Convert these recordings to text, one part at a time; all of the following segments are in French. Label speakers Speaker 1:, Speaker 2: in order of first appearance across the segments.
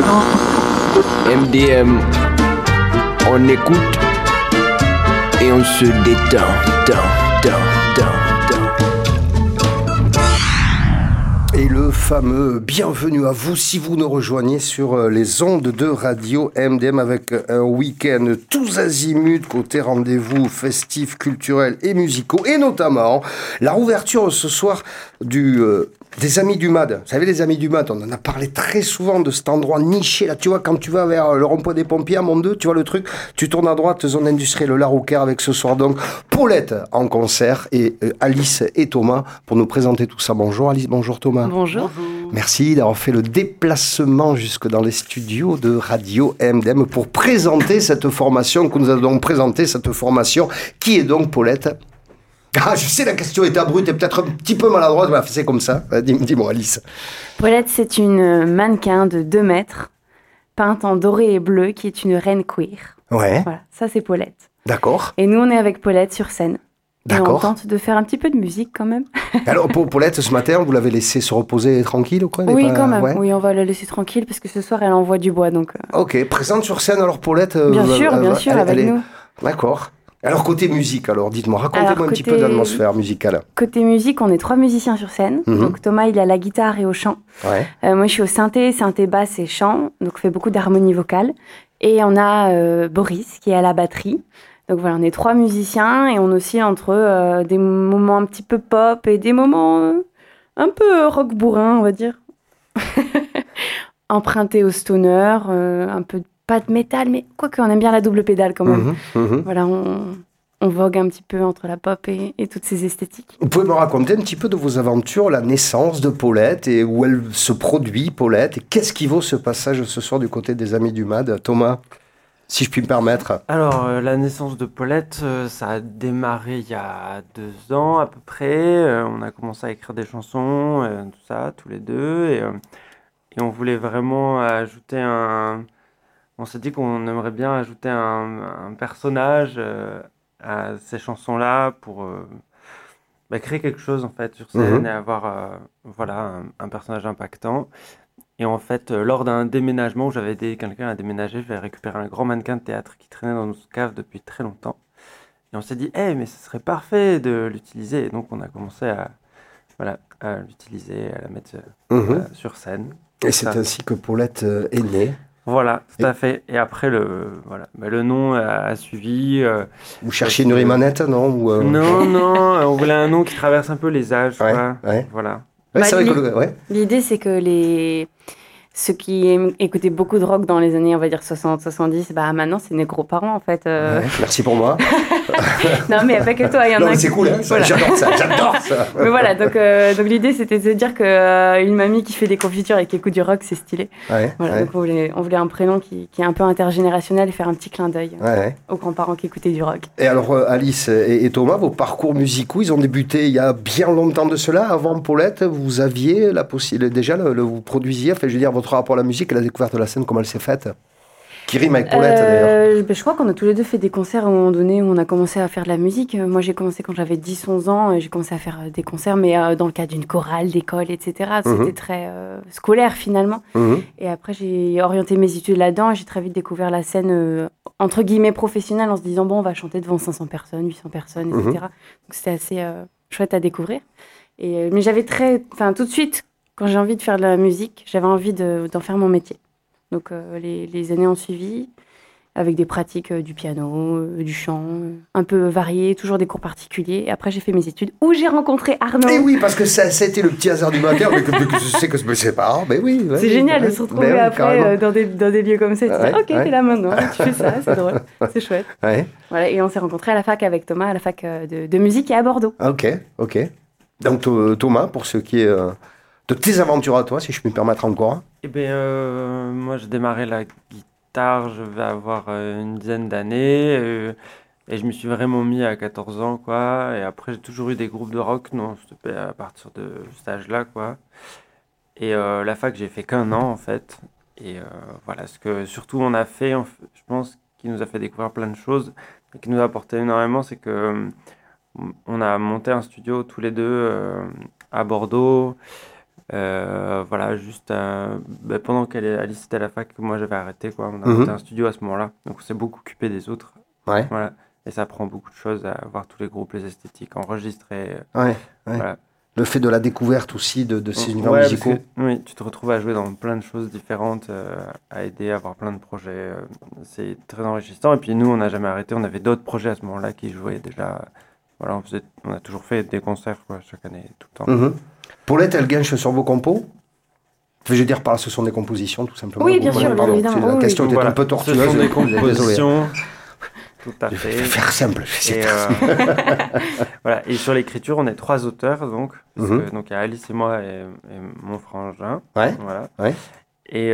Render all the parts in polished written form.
Speaker 1: MDM, on écoute et on se détend.
Speaker 2: Et le fameux bienvenue à vous si vous nous rejoignez sur les ondes de radio MDM avec un week-end tous azimuts côté rendez-vous festifs, culturels et musicaux, et notamment la rouverture ce soir des Amis du MAD. Vous savez, les Amis du MAD, on en a parlé très souvent de cet endroit niché là, tu vois, quand tu vas vers le rond-point des pompiers à Mont-2, tu vois le truc, tu tournes à droite, zone industrielle La Rouquaire, avec ce soir donc Paulette en concert et Alice et Thomas pour nous présenter tout ça. Bonjour Alice, bonjour Thomas.
Speaker 3: Bonjour.
Speaker 2: Merci d'avoir fait le déplacement jusque dans les studios de Radio MDM pour présenter cette formation que nous allons donc présenter, cette formation qui est donc Paulette. Ah, je sais, la question est abrupte et peut-être un petit peu maladroite, voilà, c'est comme ça. Dis-moi, Alice.
Speaker 3: Paulette, c'est une mannequin de 2 mètres, peinte en doré et bleu, qui est une reine queer.
Speaker 2: Ouais.
Speaker 3: Voilà, ça c'est Paulette.
Speaker 2: D'accord.
Speaker 3: Et nous, on est avec Paulette sur scène.
Speaker 2: D'accord.
Speaker 3: Et on tente de faire un petit peu de musique quand même.
Speaker 2: Alors, pour Paulette, ce matin, vous l'avez laissée se reposer tranquille ou quoi?
Speaker 3: Oui, quand même.
Speaker 2: Ouais.
Speaker 3: Oui, on va la laisser tranquille parce que ce soir, elle envoie du bois. Donc,
Speaker 2: Ok, présente sur scène alors Paulette.
Speaker 3: Bien sûr, avec nous.
Speaker 2: D'accord. Alors, côté musique, alors dites-moi, racontez-moi un petit peu d'atmosphère musicale.
Speaker 3: Côté musique, on est 3 musiciens sur scène. Donc Thomas, il a la guitare et au chant.
Speaker 2: Ouais.
Speaker 3: Moi, je suis au synthé basse et chant. Donc, on fait beaucoup d'harmonie vocale. Et on a Boris qui est à la batterie. Donc voilà, on est 3 musiciens et on oscille entre des moments un petit peu pop et des moments un peu rock bourrin, on va dire. Emprunté au stoner, un peu pas de métal, mais quoique on aime bien la double pédale quand même. Voilà, on vogue un petit peu entre la pop et toutes ces esthétiques.
Speaker 2: Vous pouvez me raconter un petit peu de vos aventures, la naissance de Paulette et où elle se produit, Paulette, et qu'est-ce qui vaut ce passage ce soir du côté des Amis du MAD, Thomas, si je puis me permettre.
Speaker 4: Alors, la naissance de Paulette, ça a démarré il y a 2 ans à peu près. On a commencé à écrire des chansons, tout ça, tous les deux, et on voulait vraiment ajouter on s'est dit qu'on aimerait bien ajouter un personnage à ces chansons-là pour créer quelque chose en fait sur scène et avoir un personnage impactant. Et en fait, lors d'un déménagement où j'avais aidé quelqu'un à déménager, j'avais récupéré un grand mannequin de théâtre qui traînait dans notre cave depuis très longtemps. Et on s'est dit, mais ce serait parfait de l'utiliser. Et donc on a commencé à l'utiliser, à la mettre sur scène.
Speaker 2: Et c'est ainsi que Paulette est née.
Speaker 4: Voilà, tout à fait. Et après, le nom a suivi.
Speaker 2: Vous cherchiez une rimanette, non
Speaker 4: Non, on voulait un nom qui traverse un peu les âges.
Speaker 2: Ouais.
Speaker 4: Voilà.
Speaker 2: Ouais, c'est vrai que
Speaker 3: l'idée, c'est que ceux qui écoutaient beaucoup de rock dans les années, on va dire 60-70, maintenant, c'est mes gros-parents, en fait.
Speaker 2: Merci pour moi.
Speaker 3: Non, mais il n'y a pas que toi.
Speaker 2: Non, mais c'est cool, hein,
Speaker 3: voilà.
Speaker 2: J'adore ça.
Speaker 3: Mais voilà, donc l'idée, c'était de se dire qu'une mamie qui fait des confitures et qui écoute du rock, c'est stylé. Donc on voulait un prénom qui est un peu intergénérationnel et faire un petit clin d'œil aux grands-parents qui écoutaient du rock.
Speaker 2: Et alors, Alice et Thomas, vos parcours musicaux, ils ont débuté il y a bien longtemps de cela. Avant Paulette, vous aviez la possibilité, déjà, vous produisiez, je veux dire, votre rapport à la musique et la découverte de la scène, comment elle s'est faite? Qui rime avec Paulette, d'ailleurs.
Speaker 3: Je crois qu'on a tous les deux fait des concerts à un moment donné où on a commencé à faire de la musique. Moi, j'ai commencé quand j'avais 10-11 ans et j'ai commencé à faire des concerts, mais dans le cadre d'une chorale, d'école, etc. C'était très scolaire, finalement. Et après, j'ai orienté mes études là-dedans et j'ai très vite découvert la scène, entre guillemets, professionnelle en se disant, bon, on va chanter devant 500 personnes, 800 personnes, etc. Donc, c'était assez chouette à découvrir. Mais j'avais tout de suite, quand j'ai envie de faire de la musique, j'avais envie d'en faire mon métier. Donc les années ont suivi, avec des pratiques du piano, du chant, un peu variées, toujours des cours particuliers. Et après, j'ai fait mes études où j'ai rencontré Arnaud.
Speaker 2: Et oui, parce que ça a été le petit hasard du matin, mais que je sais que c'est pas rare, mais oui.
Speaker 3: C'est génial de se retrouver après dans des lieux comme ça. Et de dire, ok, t'es là maintenant, tu fais ça, c'est drôle, c'est chouette. Voilà, et on s'est rencontrés à la fac avec Thomas, à la fac de musique et à Bordeaux.
Speaker 2: Ok. Donc Thomas, pour ce qui est de tes aventures à toi, si je puis me permettre encore.
Speaker 4: Moi, j'ai démarré la guitare, je vais avoir une dizaine d'années, et je me suis vraiment mis à 14 ans, quoi. Et après, j'ai toujours eu des groupes de rock, non, c'était à partir de cet âge-là, quoi. Et la fac, j'ai fait qu'1 an, en fait. Et voilà, ce que surtout on a fait, je pense, qui nous a fait découvrir plein de choses, et qui nous a apporté énormément, c'est que on a monté un studio tous les deux à Bordeaux. Voilà, juste pendant qu'Alice était à la fac, moi j'avais arrêté, quoi. On a monté un studio à ce moment-là, donc on s'est beaucoup occupé des autres.
Speaker 2: Ouais.
Speaker 4: Voilà. Et ça apprend beaucoup de choses à voir tous les groupes, les esthétiques, enregistrer.
Speaker 2: Ouais.
Speaker 4: Voilà.
Speaker 2: Le fait de la découverte aussi de ces univers
Speaker 4: Ouais,
Speaker 2: musicaux.
Speaker 4: Oui, tu te retrouves à jouer dans plein de choses différentes, à aider, à avoir plein de projets. C'est très enrichissant. Et puis nous, on n'a jamais arrêté. On avait d'autres projets à ce moment-là qui jouaient déjà. Voilà, on a toujours fait des concerts, quoi, chaque année, tout le temps.
Speaker 2: Paulette, elle gâche sur vos compos? Je veux dire par là, ce sont des compositions, tout simplement.
Speaker 3: Oui, bien sûr,
Speaker 2: pardon,
Speaker 3: évidemment.
Speaker 2: La question était un peu tortueuse.
Speaker 4: Ce sont des
Speaker 2: Désolé.
Speaker 4: compositions. Tout à
Speaker 2: Je
Speaker 4: fait.
Speaker 2: vais faire simple.
Speaker 4: Et, voilà. Et sur l'écriture, on est 3 auteurs, donc. Donc il y a Alice et moi et mon frangin.
Speaker 2: Ouais.
Speaker 4: Voilà.
Speaker 2: Ouais.
Speaker 4: Et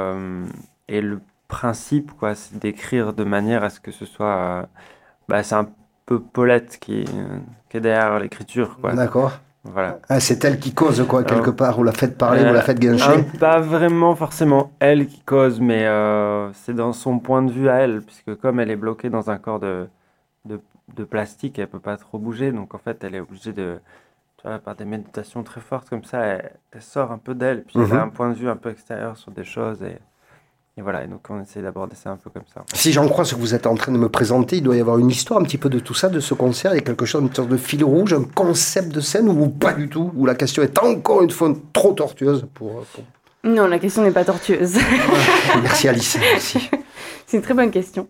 Speaker 4: le principe, quoi, c'est d'écrire de manière à ce que ce soit... c'est un peu Paulette qui est derrière l'écriture, quoi.
Speaker 2: D'accord.
Speaker 4: Voilà.
Speaker 2: Ah, c'est elle qui cause, quoi, quelque part. Vous la faites parler, vous la faites gâcher.
Speaker 4: Pas vraiment forcément elle qui cause, mais c'est dans son point de vue à elle, puisque comme elle est bloquée dans un corps de plastique, elle peut pas trop bouger, donc en fait, elle est obligée de... Tu vois, par des méditations très fortes comme ça, elle sort un peu d'elle, puis elle a un point de vue un peu extérieur sur des choses, et voilà, et donc on essaie d'aborder ça un peu comme ça.
Speaker 2: Si j'en crois ce que vous êtes en train de me présenter, il doit y avoir une histoire un petit peu de tout ça, de ce concert. Il y a quelque chose, une sorte de fil rouge, un concept de scène, ou pas du tout, où la question est encore une fois trop tortueuse pour...
Speaker 3: Non, la question n'est pas tortueuse.
Speaker 2: Merci Alice. Merci.
Speaker 3: C'est une très bonne question.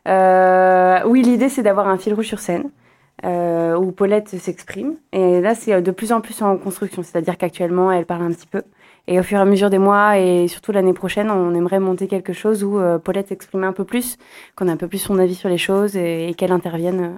Speaker 3: Oui, l'idée c'est d'avoir un fil rouge sur scène, où Paulette s'exprime. Et là, c'est de plus en plus en construction, c'est-à-dire qu'actuellement, elle parle un petit peu. Et au fur et à mesure des mois, et surtout l'année prochaine, on aimerait monter quelque chose où Paulette s'exprime un peu plus, qu'on ait un peu plus son avis sur les choses et qu'elle intervienne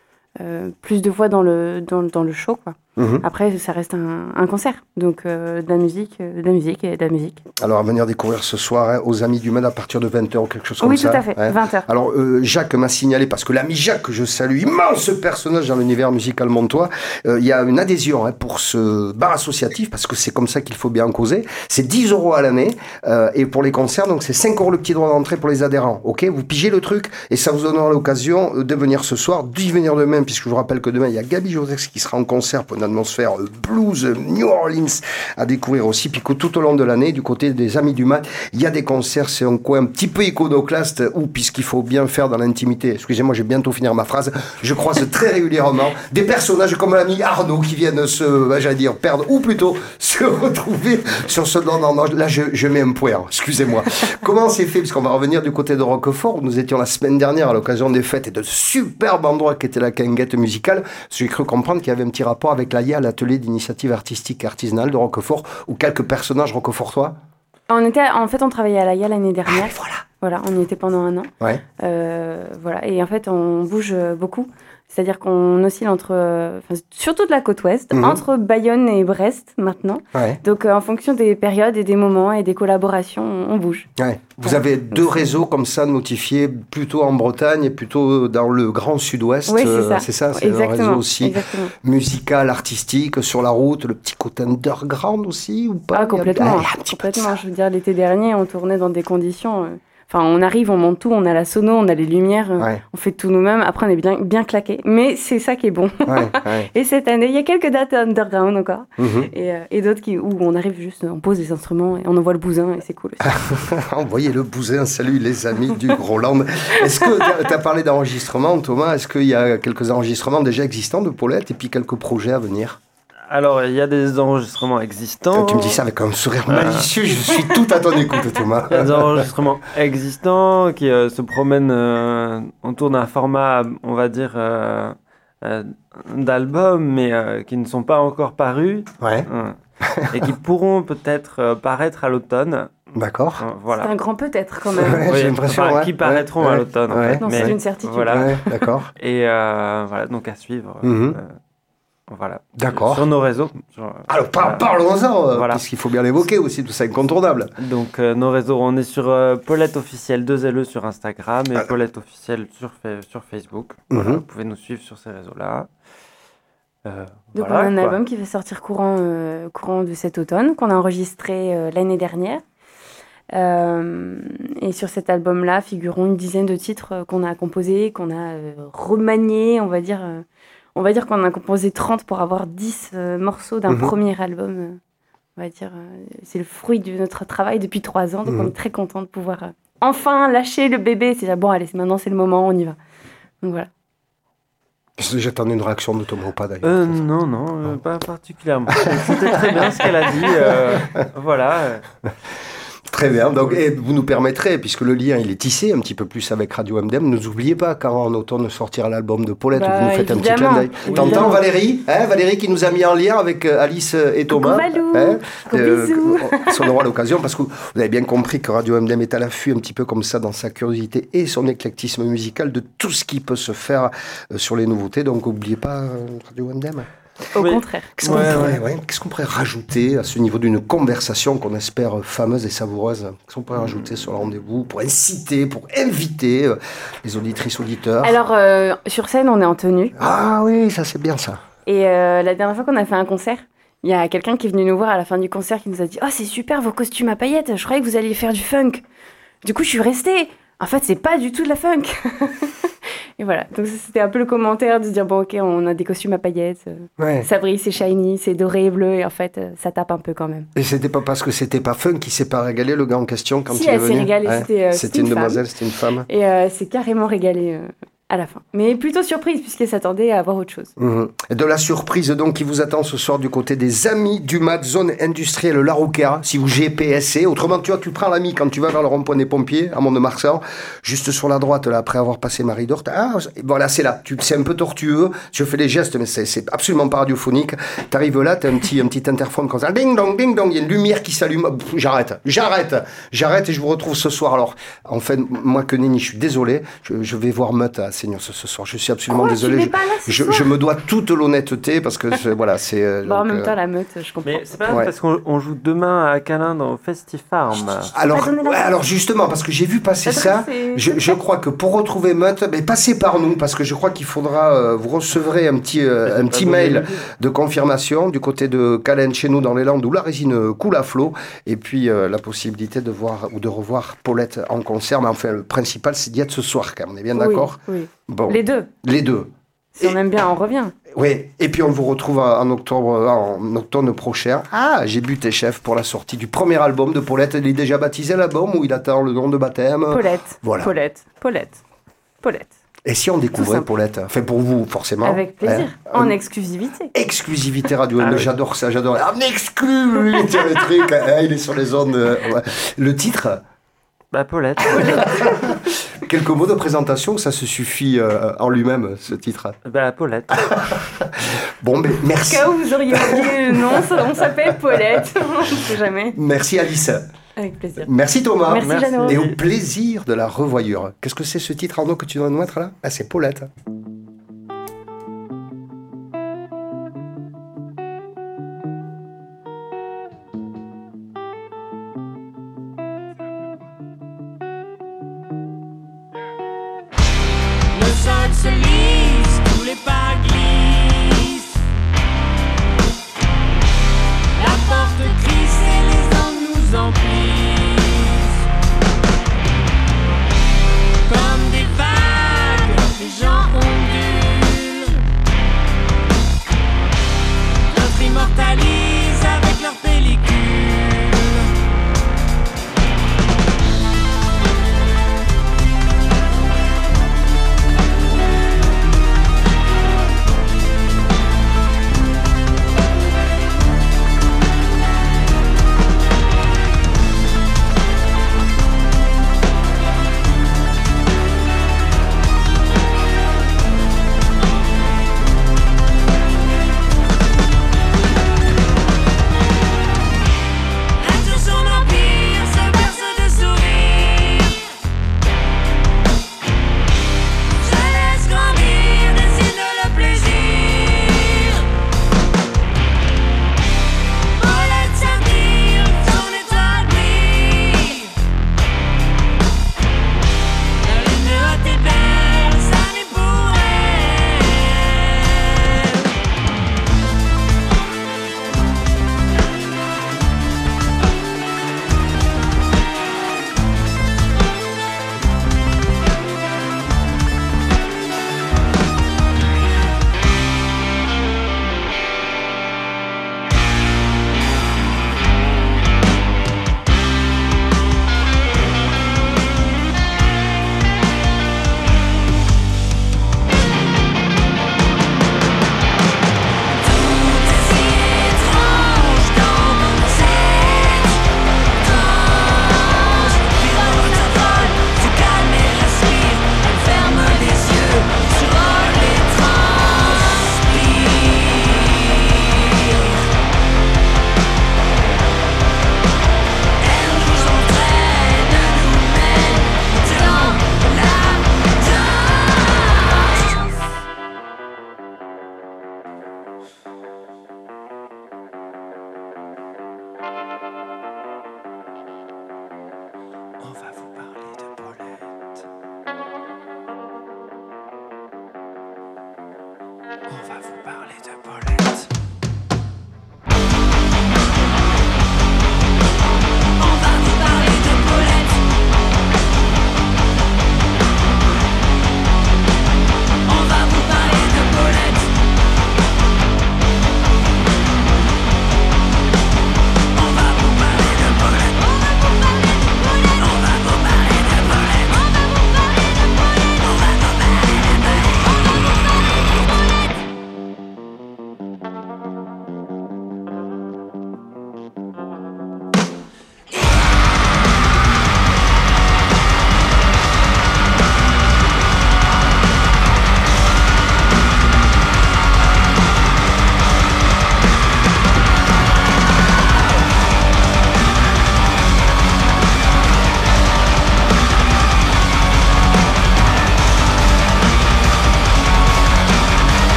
Speaker 3: plus de fois dans le show, quoi. Après, ça reste un concert, donc de la musique et de la musique.
Speaker 2: Alors, à venir découvrir ce soir, hein, aux Amis du Maine à partir de 20h ou quelque chose comme
Speaker 3: oui,
Speaker 2: ça.
Speaker 3: Oui, tout à fait,
Speaker 2: hein.
Speaker 3: 20h.
Speaker 2: Alors, Jacques m'a signalé, parce que l'ami Jacques, que je salue, immense personnage dans l'univers musical montois, il y a une adhésion pour ce bar associatif, parce que c'est comme ça qu'il faut bien en causer. C'est 10 € à l'année, et pour les concerts, donc c'est 5 € le petit droit d'entrée pour les adhérents. Ok, vous pigez le truc, et ça vous donnera l'occasion de venir ce soir, d'y venir demain, puisque je vous rappelle que demain, il y a Gaby Josex qui sera en concert pour une atmosphère blues, New Orleans à découvrir aussi, puis que tout au long de l'année, du côté des Amis du Mat, il y a des concerts, c'est un coin un petit peu iconoclaste, où, puisqu'il faut bien faire dans l'intimité, excusez-moi, je vais bientôt finir ma phrase, je croise très régulièrement des personnages comme l'ami Arnaud qui viennent perdre, ou plutôt se retrouver sur ce... Non, là je mets un point, excusez-moi. Comment c'est fait, puisqu'on va revenir du côté de Roquefort, où nous étions la semaine dernière à l'occasion des fêtes et de superbes endroits qui était la quinguette musicale, j'ai cru comprendre qu'il y avait un petit rapport avec l'AIA, l'atelier d'initiative artistique et artisanale de Roquefort, ou quelques personnages roquefortois.
Speaker 3: En fait, on travaillait à l'AIA l'année dernière.
Speaker 2: Ah,
Speaker 3: voilà, on y était pendant un an.
Speaker 2: Ouais.
Speaker 3: Voilà, et en fait, on bouge beaucoup. C'est-à-dire qu'on oscille entre, surtout de la côte ouest, entre Bayonne et Brest maintenant.
Speaker 2: Ouais.
Speaker 3: Donc, en fonction des périodes et des moments et des collaborations, on bouge.
Speaker 2: Ouais. Vous avez 2 réseaux comme ça notifiés, plutôt en Bretagne et plutôt dans le grand sud-ouest.
Speaker 3: Oui, c'est ça.
Speaker 2: C'est ça, c'est
Speaker 3: exactement,
Speaker 2: un réseau aussi musical, artistique, sur la route, le petit côté underground aussi, ou pas?
Speaker 3: Ah, complètement. Complètement. Je veux dire, l'été dernier, on tournait dans des conditions... Enfin, on arrive, on monte tout, on a la sono, on a les lumières, on fait tout nous-mêmes. Après, on est bien claqués. Mais c'est ça qui est bon.
Speaker 2: Ouais.
Speaker 3: Et cette année, il y a quelques dates underground encore. Et d'autres où on arrive juste, on pose des instruments et on envoie le bousin et c'est cool aussi.
Speaker 2: Envoyez le bousin, salut les amis du Groland. Est-ce que tu as parlé d'enregistrement, Thomas? Est-ce qu'il y a quelques enregistrements déjà existants de Paulette et puis quelques projets à venir?
Speaker 4: Alors, il y a des enregistrements existants.
Speaker 2: Tu me dis ça avec un sourire malicieux, je suis tout à ton écoute, Thomas.
Speaker 4: Il y a des enregistrements existants qui se promènent autour d'un format, on va dire, d'album, mais qui ne sont pas encore parus.
Speaker 2: Ouais.
Speaker 4: Et qui pourront peut-être paraître à l'automne.
Speaker 2: D'accord.
Speaker 4: Voilà.
Speaker 3: C'est un grand peut-être quand même.
Speaker 2: Ouais, j'ai l'impression.
Speaker 4: Qui paraîtront à l'automne. En fait.
Speaker 3: Non, c'est une certitude.
Speaker 4: Voilà.
Speaker 2: Ouais, d'accord.
Speaker 4: Et voilà, donc à suivre. Voilà.
Speaker 2: D'accord.
Speaker 4: Sur nos réseaux.
Speaker 2: Alors, parlons-en,
Speaker 4: voilà.
Speaker 2: puisqu'il faut bien l'évoquer aussi, tout ça incontournable.
Speaker 4: Donc, nos réseaux, on est sur Paulette Officielle 2LE sur Instagram et Paulette Officielle sur Facebook. Voilà, vous pouvez nous suivre sur ces réseaux-là.
Speaker 3: Donc, on a un album qui va sortir courant de cet automne, qu'on a enregistré l'année dernière. Et sur cet album-là figureront une dizaine de titres qu'on a composés, qu'on a remaniés, on va dire qu'on a composé 30 pour avoir 10 morceaux d'un premier album on va dire. C'est le fruit de notre travail depuis 3 ans, donc on est très content de pouvoir enfin lâcher le bébé. C'est bon, allez, maintenant c'est le moment, on y va. Donc voilà.
Speaker 2: J'attendais une réaction de Thomas ou pas d'ailleurs.
Speaker 4: Non, pas particulièrement. C'était très bien ce qu'elle a dit. Voilà.
Speaker 2: Très bien. Donc, vous nous permettrez, puisque le lien il est tissé un petit peu plus avec Radio MDM, ne nous oubliez pas quand en automne sortira l'album de Paulette, vous nous faites un petit clin d'œil. T'entends Valérie, Valérie qui nous a mis en lien avec Alice et Thomas. On aura l'occasion, parce que vous avez bien compris que Radio MDM est à l'affût un petit peu comme ça dans sa curiosité et son éclectisme musical de tout ce qui peut se faire sur les nouveautés. Donc n'oubliez pas Radio MDM.
Speaker 3: Au contraire.
Speaker 2: Qu'est-ce qu'on pourrait rajouter à ce niveau d'une conversation qu'on espère fameuse et savoureuse? Qu'est-ce qu'on pourrait rajouter sur le rendez-vous pour inciter, pour inviter les auditrices, auditeurs?
Speaker 3: Alors, sur scène, on est en tenue.
Speaker 2: Ah oui, ça c'est bien ça.
Speaker 3: Et la dernière fois qu'on a fait un concert, il y a quelqu'un qui est venu nous voir à la fin du concert qui nous a dit « Oh, c'est super vos costumes à paillettes, je croyais que vous alliez faire du funk. » Du coup, je suis restée. En fait, c'est pas du tout de la funk. Et voilà, donc c'était un peu le commentaire de se dire, bon ok, on a des costumes à paillettes, ça brille, c'est shiny, c'est doré et bleu, et en fait, ça tape un peu quand même.
Speaker 2: Et c'était pas parce que c'était pas fun qu'il s'est pas régalé, le gars en question, quand il est venu?
Speaker 3: Si, elle s'est régalée,
Speaker 2: c'était une demoiselle, c'était une femme.
Speaker 3: Et c'est carrément régalé à la fin. Mais plutôt surprise, puisqu'elle s'attendait à avoir autre chose.
Speaker 2: Et de la surprise donc qui vous attend ce soir du côté des Amis du Mat, zone industrielle La Rouquaire, si vous GPSez. Autrement, tu prends l'Ami quand tu vas vers le rond-point des pompiers, à Mont-de-Marsan, juste sur la droite, là, après avoir passé Marie-Dor. Voilà, c'est là. C'est un peu tortueux. Je fais les gestes, mais c'est absolument pas radiophonique. T'arrives là, t'as un petit interphone comme ça. Ding dong, ding dong. Il y a une lumière qui s'allume. J'arrête et je vous retrouve ce soir. Alors, en fait, moi que nenni, je suis désolé. Je vais voir Meute à Seigneur ce soir. Je suis absolument désolé. Je me dois toute l'honnêteté parce que voilà, c'est.
Speaker 3: Bon, en même temps, la Meute, je comprends.
Speaker 4: Mais c'est pas parce qu'on joue demain à Calin dans Festifarm.
Speaker 2: Alors justement, parce que j'ai vu passer ça, je crois que pour retrouver Meute, passez par nous parce que je crois qu'il faudra. Vous recevrez un petit mail de confirmation du côté de Calin chez nous dans les Landes où la résine coule à flot et puis la possibilité de voir ou de revoir Paulette en concert. Mais enfin, le principal, c'est d'y être ce soir, quand même. On est bien d'accord?
Speaker 3: Oui.
Speaker 2: Bon.
Speaker 3: Les deux. Si on aime bien, on revient.
Speaker 2: Oui, et puis on vous retrouve en octobre prochain. Ah, j'ai buté chef pour la sortie du premier album de Paulette. Il est déjà baptisé l'album ou il attend le nom de baptême?
Speaker 3: Paulette.
Speaker 2: Voilà.
Speaker 3: Paulette.
Speaker 2: Et si on découvrait Paulette? Enfin, pour vous, forcément.
Speaker 3: Avec plaisir. En exclusivité.
Speaker 2: Exclusivité radio. J'adore ça, j'adore. En exclu, lui, le truc. Il est sur les ondes. Le titre?
Speaker 4: Paulette.
Speaker 2: Quelques mots de présentation, ça se suffit en lui-même, ce titre.
Speaker 4: Paulette.
Speaker 2: Bon, mais merci.
Speaker 3: Au cas où vous auriez oublié le nom, on s'appelle Paulette. On ne sait jamais.
Speaker 2: Merci Alice.
Speaker 3: Avec plaisir.
Speaker 2: Merci Thomas.
Speaker 3: Merci Jeannot.
Speaker 2: Et au plaisir de la revoyure. Qu'est-ce que c'est ce titre, Arnaud, que tu dois nous mettre là? C'est Paulette.
Speaker 5: Se lisse, tous les pas glissent. La porte crisse et les angles nous emplissent. Comme des vagues, les gens ont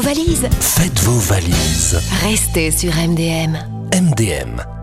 Speaker 6: valises.
Speaker 7: Faites vos valises.
Speaker 6: Restez sur MDM.
Speaker 7: MDM,